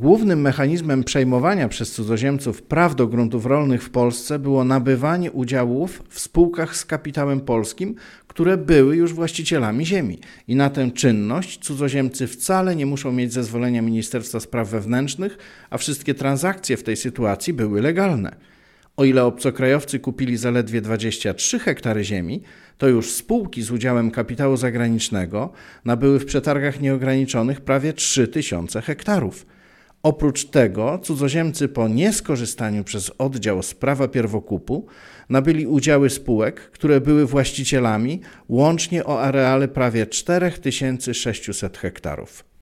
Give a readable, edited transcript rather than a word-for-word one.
Głównym mechanizmem przejmowania przez cudzoziemców praw do gruntów rolnych w Polsce było nabywanie udziałów w spółkach z kapitałem polskim, które były już właścicielami ziemi. I na tę czynność cudzoziemcy wcale nie muszą mieć zezwolenia Ministerstwa Spraw Wewnętrznych, a wszystkie transakcje w tej sytuacji były legalne. O ile obcokrajowcy kupili zaledwie 23 hektary ziemi, to już spółki z udziałem kapitału zagranicznego nabyły w przetargach nieograniczonych prawie 3000 hektarów. Oprócz tego cudzoziemcy po nieskorzystaniu przez oddział z prawa pierwokupu nabyli udziały spółek, które były właścicielami łącznie o areale prawie 4600 hektarów.